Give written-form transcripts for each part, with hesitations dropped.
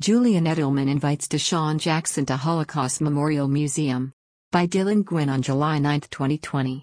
Julian Edelman invites DeSean Jackson to Holocaust Memorial Museum. By Dylan Gwynn on July 9, 2020.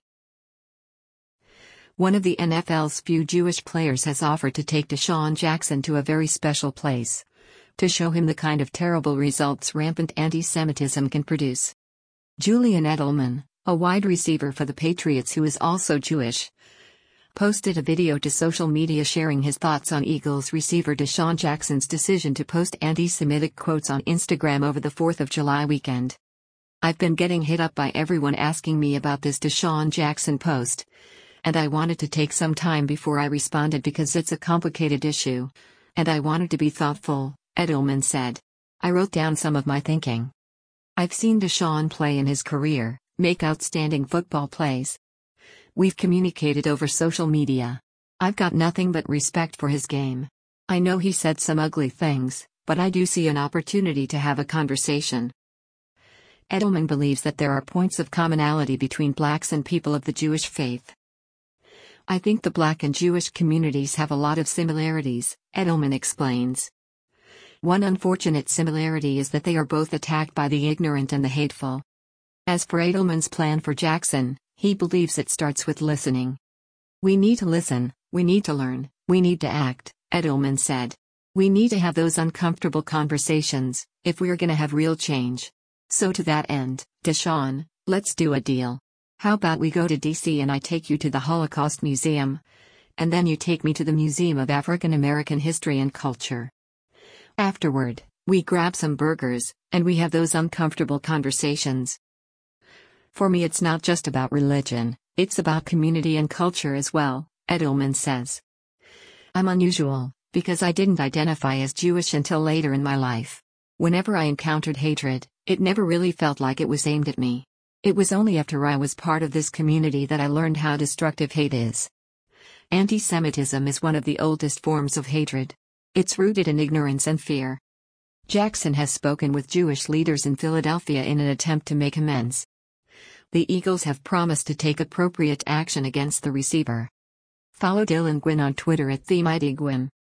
One of the NFL's few Jewish players has offered to take DeSean Jackson to a very special place to show him the kind of terrible results rampant anti-Semitism can produce. Julian Edelman, a wide receiver for the Patriots who is also Jewish, posted a video to social media sharing his thoughts on Eagles receiver DeSean Jackson's decision to post anti-Semitic quotes on Instagram over the 4th of July weekend. "I've been getting hit up by everyone asking me about this DeSean Jackson post, and I wanted to take some time before I responded because it's a complicated issue, and I wanted to be thoughtful," Edelman said. "I wrote down some of my thinking. I've seen DeSean play in his career, make outstanding football plays. We've communicated over social media. I've got nothing but respect for his game. I know he said some ugly things, but I do see an opportunity to have a conversation." Edelman believes that there are points of commonality between blacks and people of the Jewish faith. "I think the black and Jewish communities have a lot of similarities," Edelman explains. "One unfortunate similarity is that they are both attacked by the ignorant and the hateful." As for Edelman's plan for Jackson, he believes it starts with listening. "We need to listen, we need to learn, we need to act," Edelman said. "We need to have those uncomfortable conversations, if we're gonna have real change. So to that end, DeSean, let's do a deal. How about we go to DC and I take you to the Holocaust Museum? And then you take me to the Museum of African American History and Culture. Afterward, we grab some burgers, and we have those uncomfortable conversations. For me it's not just about religion, it's about community and culture as well," Edelman says. "I'm unusual, because I didn't identify as Jewish until later in my life. Whenever I encountered hatred, it never really felt like it was aimed at me. It was only after I was part of this community that I learned how destructive hate is. Anti-Semitism is one of the oldest forms of hatred. It's rooted in ignorance and fear." Jackson has spoken with Jewish leaders in Philadelphia in an attempt to make amends. The Eagles have promised to take appropriate action against the receiver. Follow Dylan Gwynn on Twitter @TheMightyGwynn.